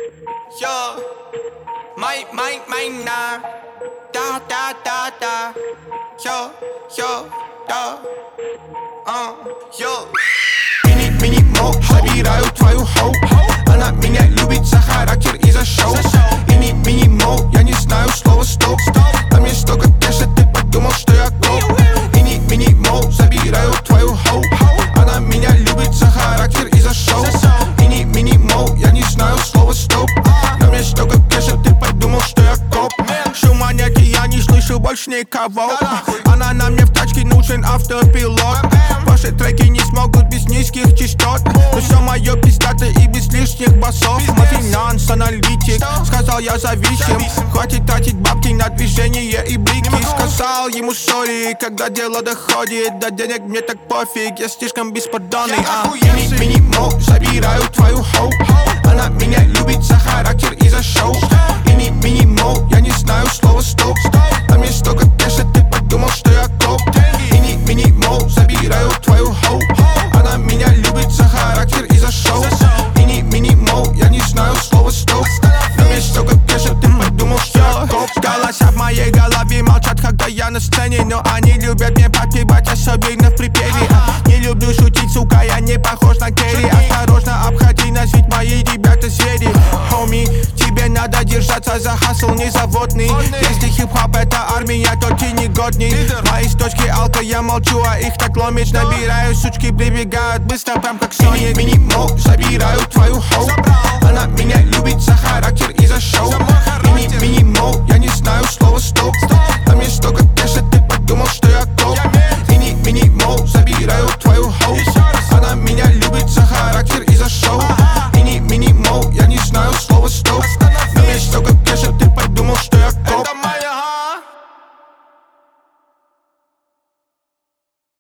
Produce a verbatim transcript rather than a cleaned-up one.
Yo, my, my, my, nah. Da, da, da, da. Yo, yo, да. Uh, yo. Мини, мини, мо, забираю твою хоу. Она меня любит за характер и за шоу. Мини, мини, мо, я не знаю слова стоп. На мне столько кэша, ты подумал, что я коп. Мини, мини, мо, забираю твою хоу. Она меня любит за характер и за шоу. Мини, мини, мо, я не знаю слова стоп. На мне столько кэша, ты подумал, что я коп. Шум монеты, я не слышу больше никого. Она на мне в тачке, нужен автопилот. Ваши треки не смогут без низких частот. Но все мое пиздато и без лишних басов. Мой финанс-аналитик сказал, я зависим. Хватит тратить бабки на движение и блики. Сказал ему сори, когда дело доходит до денег, мне так пофиг, я слишком беспардонный. Мини, мини, мо, забираю твою хоу. Она меня любит за характер и за шоу. Мини, мини, мо, я не знаю слова стоп. На мне столько кэша, ты подумал, что я коп. Мини, мини, мо, забираю твою хоу. Она меня любит за характер и за шоу. Мини, мини, мо, я не знаю слова стоп. На мне столько кэша, ты подумал, что я коп. Голоса в моей голове молчат, когда я на сцене. Но они любят мне подпевать, особенно в припеве. Не люблю шутить, сука, я не похож на Керри. Осторожно обходи нас, ведь мои ребята звери. Хоми, тебе надо держаться за хасл, не заводный. Если хип-хоп это армия, то ты негодный. Мои с точки алка, я молчу, а их так ломит. Набираю, сучки прибегают быстро, прям как Соник. Мини, мо, забираю твою хоу. Она